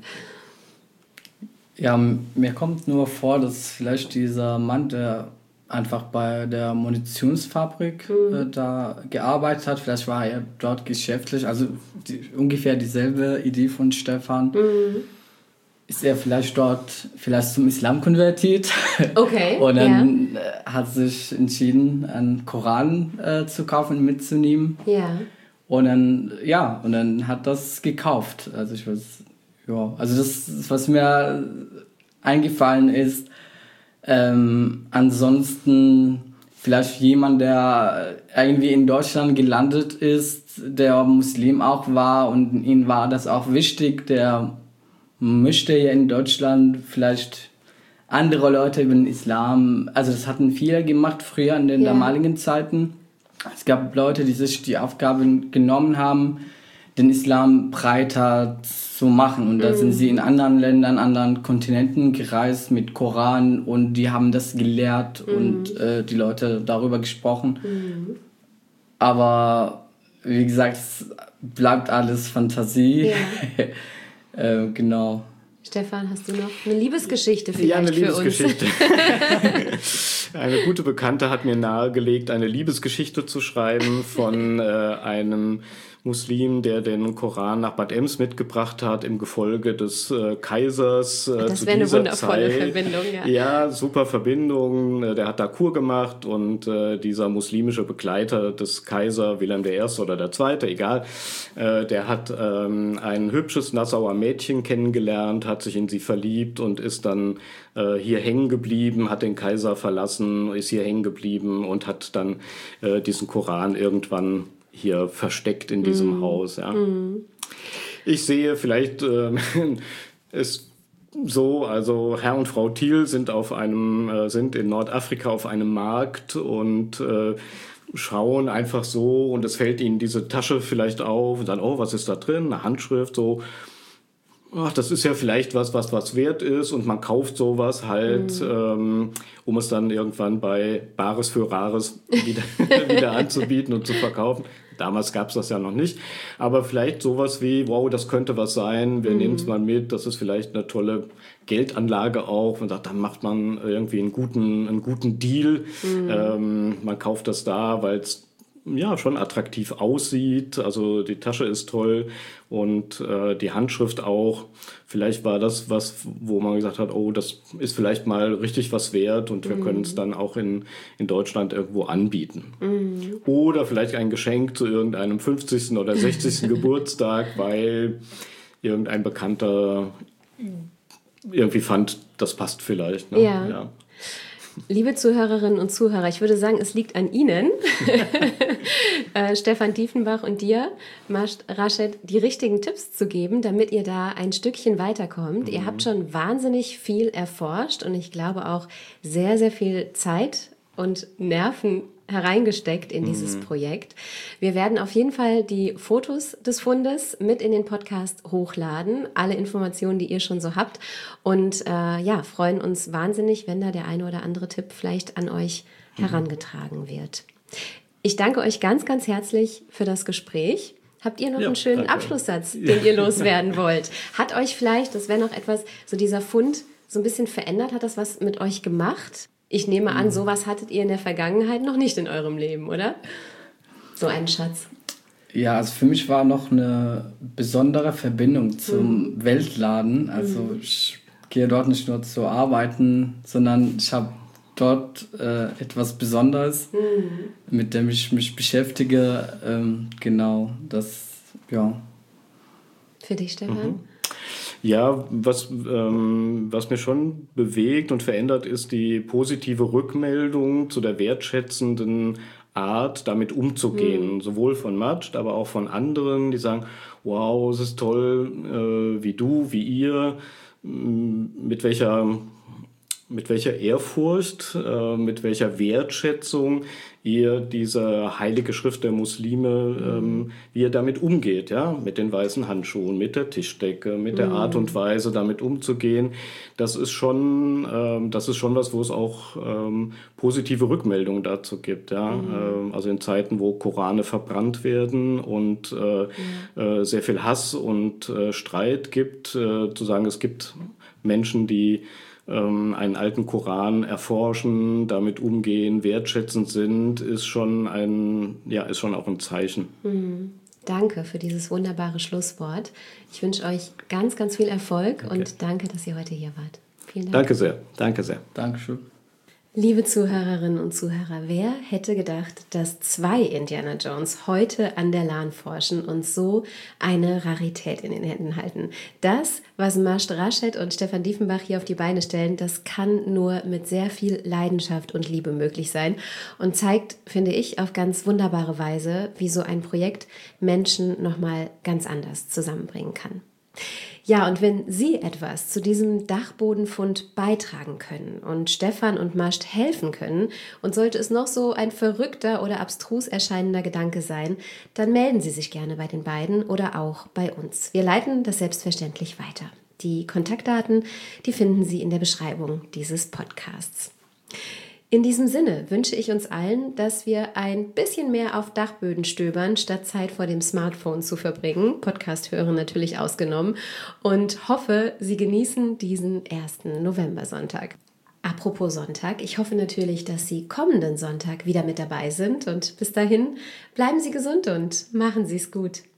Ja, mir kommt nur vor, dass vielleicht dieser Mann, der einfach bei der Munitionsfabrik mhm. äh, da gearbeitet hat. Vielleicht war er dort geschäftlich. Also die, ungefähr dieselbe Idee von Stefan. Mhm. Ist er vielleicht dort vielleicht zum Islam konvertiert. Okay. Und dann ja. äh, hat sich entschieden, einen Koran äh, zu kaufen und mitzunehmen. Ja. Und dann, ja, und dann hat das gekauft. Also ich weiß, ja, also das, was mir eingefallen ist, Ähm, ansonsten vielleicht jemand, der irgendwie in Deutschland gelandet ist, der Muslim auch war und ihm war das auch wichtig, der möchte ja in Deutschland vielleicht andere Leute über den Islam, also das hatten viele gemacht früher in den ja. damaligen Zeiten. Es gab Leute, die sich die Aufgabe genommen haben, den Islam breiter zu machen. Und da mhm. sind sie in anderen Ländern, anderen Kontinenten gereist mit Koran und die haben das gelehrt mhm. und äh, die Leute darüber gesprochen. Mhm. Aber wie gesagt, es bleibt alles Fantasie. Ja. äh, genau. Stefan, hast du noch eine Liebesgeschichte vielleicht ja, eine für Liebesgeschichte. uns? Eine gute Bekannte hat mir nahegelegt, eine Liebesgeschichte zu schreiben von äh, einem Muslim, der den Koran nach Bad Ems mitgebracht hat im Gefolge des äh, Kaisers. Äh, das zu wäre eine dieser wundervolle Zeit. Verbindung, ja. Ja, super Verbindung. Der hat da Kur gemacht und äh, dieser muslimische Begleiter des Kaiser Wilhelm der Erste oder der Zweite, egal, äh, der hat ähm, ein hübsches Nassauer Mädchen kennengelernt, hat sich in sie verliebt und ist dann äh, hier hängen geblieben, hat den Kaiser verlassen, ist hier hängen geblieben und hat dann äh, diesen Koran irgendwann hier versteckt in diesem mm. Haus. Ja. Mm. Ich sehe vielleicht äh, ist so, also Herr und Frau Thiel sind auf einem äh, sind in Nordafrika auf einem Markt und äh, schauen einfach so und es fällt ihnen diese Tasche vielleicht auf und sagen, oh, was ist da drin? Eine Handschrift, so. Ach, das ist ja vielleicht was, was was wert ist und man kauft sowas halt, mhm. ähm, um es dann irgendwann bei Bares für Rares wieder, wieder anzubieten und zu verkaufen. Damals gab es das ja noch nicht. Aber vielleicht sowas wie, wow, das könnte was sein, wir mhm. nehmen es mal mit, das ist vielleicht eine tolle Geldanlage auch. Man sagt, dann macht man irgendwie einen guten, einen guten Deal. Mhm. Ähm, man kauft das da, weil es ja schon attraktiv aussieht. Also die Tasche ist toll und äh, die Handschrift auch. Vielleicht war das was, wo man gesagt hat, oh, das ist vielleicht mal richtig was wert und wir mhm. können es dann auch in, in Deutschland irgendwo anbieten. Mhm. Oder vielleicht ein Geschenk zu irgendeinem fünfzigsten oder sechzigsten Geburtstag, weil irgendein Bekannter irgendwie fand, das passt vielleicht. Ne? Ja. ja. Liebe Zuhörerinnen und Zuhörer, ich würde sagen, es liegt an Ihnen, äh, Stefan Diefenbach und dir, Masht Rashid, die richtigen Tipps zu geben, damit ihr da ein Stückchen weiterkommt. Mhm. Ihr habt schon wahnsinnig viel erforscht und ich glaube auch sehr, sehr viel Zeit und Nerven hereingesteckt in dieses mhm. Projekt. Wir werden auf jeden Fall die Fotos des Fundes mit in den Podcast hochladen, alle Informationen, die ihr schon so habt und äh, ja, freuen uns wahnsinnig, wenn da der eine oder andere Tipp vielleicht an euch mhm. herangetragen wird. Ich danke euch ganz, ganz herzlich für das Gespräch. Habt ihr noch ja, einen schönen danke. Abschlusssatz, den ihr loswerden wollt? Hat euch vielleicht, das wäre noch etwas, so dieser Fund so ein bisschen verändert, hat das was mit euch gemacht? Ich nehme an, sowas hattet ihr in der Vergangenheit noch nicht in eurem Leben, oder? So einen Schatz. Ja, also für mich war noch eine besondere Verbindung zum mhm. Weltladen. Also mhm. ich gehe dort nicht nur zu arbeiten, sondern ich habe dort äh, etwas Besonderes, mhm. mit dem ich mich beschäftige. Ähm, genau, das, ja. Für dich, Stefan? Mhm. Ja, was, ähm, was mir schon bewegt und verändert, ist die positive Rückmeldung zu der wertschätzenden Art, damit umzugehen. Mhm. Sowohl von Masht, aber auch von anderen, die sagen, wow, es ist toll, äh, wie du, wie ihr, mit welcher, mit welcher Ehrfurcht, äh, mit welcher Wertschätzung ihr diese heilige Schrift der Muslime, ähm, wie ihr damit umgeht, ja, mit den weißen Handschuhen, mit der Tischdecke, mit der mm. Art und Weise, damit umzugehen. Das ist schon, ähm, das ist schon was, wo es auch ähm, positive Rückmeldungen dazu gibt, ja. Mm. Ähm, also in Zeiten, wo Korane verbrannt werden und äh, mm. äh, sehr viel Hass und äh, Streit gibt, äh, zu sagen, es gibt Menschen, die einen alten Koran erforschen, damit umgehen, wertschätzend sind, ist schon ein, ja, ist schon auch ein Zeichen. Mhm. Danke für dieses wunderbare Schlusswort. Ich wünsche euch ganz, ganz viel Erfolg okay. und danke, dass ihr heute hier wart. Vielen Dank. Danke sehr. Danke sehr. Dankeschön. Liebe Zuhörerinnen und Zuhörer, wer hätte gedacht, dass zwei Indiana Jones heute an der LAN forschen und so eine Rarität in den Händen halten? Das, was Masht Rashid und Stefan Diefenbach hier auf die Beine stellen, das kann nur mit sehr viel Leidenschaft und Liebe möglich sein und zeigt, finde ich, auf ganz wunderbare Weise, wie so ein Projekt Menschen nochmal ganz anders zusammenbringen kann. Ja, und wenn Sie etwas zu diesem Dachbodenfund beitragen können und Stefan und Masht helfen können und sollte es noch so ein verrückter oder abstrus erscheinender Gedanke sein, dann melden Sie sich gerne bei den beiden oder auch bei uns. Wir leiten das selbstverständlich weiter. Die Kontaktdaten, die finden Sie in der Beschreibung dieses Podcasts. In diesem Sinne wünsche ich uns allen, dass wir ein bisschen mehr auf Dachböden stöbern, statt Zeit vor dem Smartphone zu verbringen, Podcast hören natürlich ausgenommen, und hoffe, Sie genießen diesen ersten Novembersonntag. Apropos Sonntag, ich hoffe natürlich, dass Sie kommenden Sonntag wieder mit dabei sind und bis dahin bleiben Sie gesund und machen Sie es gut.